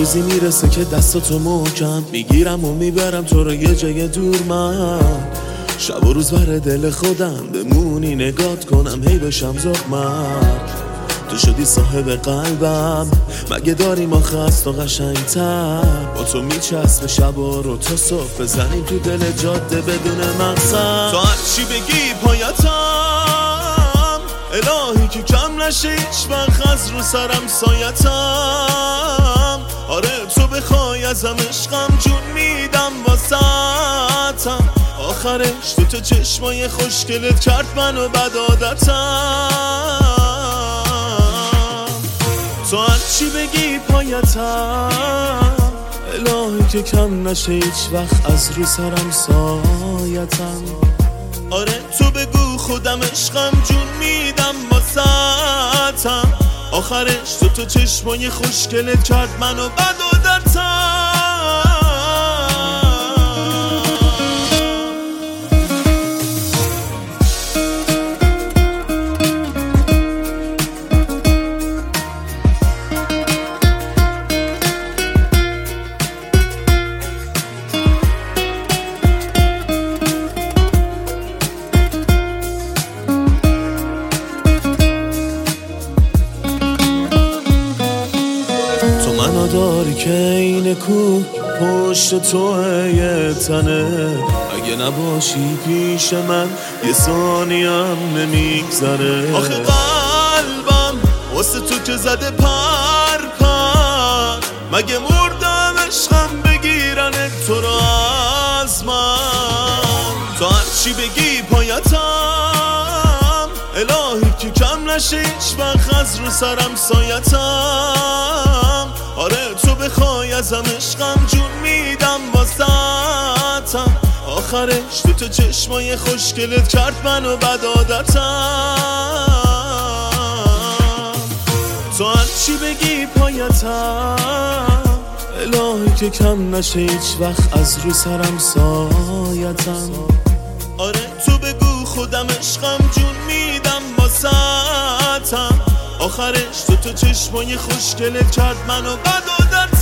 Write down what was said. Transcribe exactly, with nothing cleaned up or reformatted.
روزی میرسه که دستاتو محکم میگیرم و میبرم تو رو یه جای دور. من شب و روز بر دل خودم بمونی نگات کنم هی بشم زخمت. تو شدی صاحب قلبم، مگه داریم آخه از تو قشنگ‌تر. با تو میچسب شبا رو تا صبح بزنیم تو دل جاده بدون مقصد. تو هرچی بگی پایتم، الهی که کم نشه هیچ وقت از رو سرم سایتم. آره تو بخوای ازم عشقم جون میدم واسطم. آخرش تو تو چشمای خوشگلت کرد منو بد عادتم. تو هرچی بگی پایتم، الهی که کم نشه هیچ وقت از رو سرم سایتم. آره تو بگو خودم عشقم جون میدم واسطم. آخرش تو تو چشمای خوشگلت کرد منو بد عادتم. منو داری که این کوه پشت توه یه تنه. اگه نباشی پیش من یه ثانیم نمیگذره. آخه قلبم واسه تو که زده پر پر، مگه مردم عشقم بگیرن تو رو از من. تو هرچی بگی پایتم، الهی که کم نشه هیچ وقت از رو سرم سایتم. آره تو بخوای ازم عشقم جون میدم واسطم. آخرش تو تو چشمای خوشگلت کرد منو بد عادتم. تو هرچی بگی پایتم، الهی که کم نشه هیچ وقت از رو سرم سایتم. آره تو بگو خودم عشقم جون میدم واسطم. آخرش تو تو چشمای خوشگلت کرد منو بد عادتم.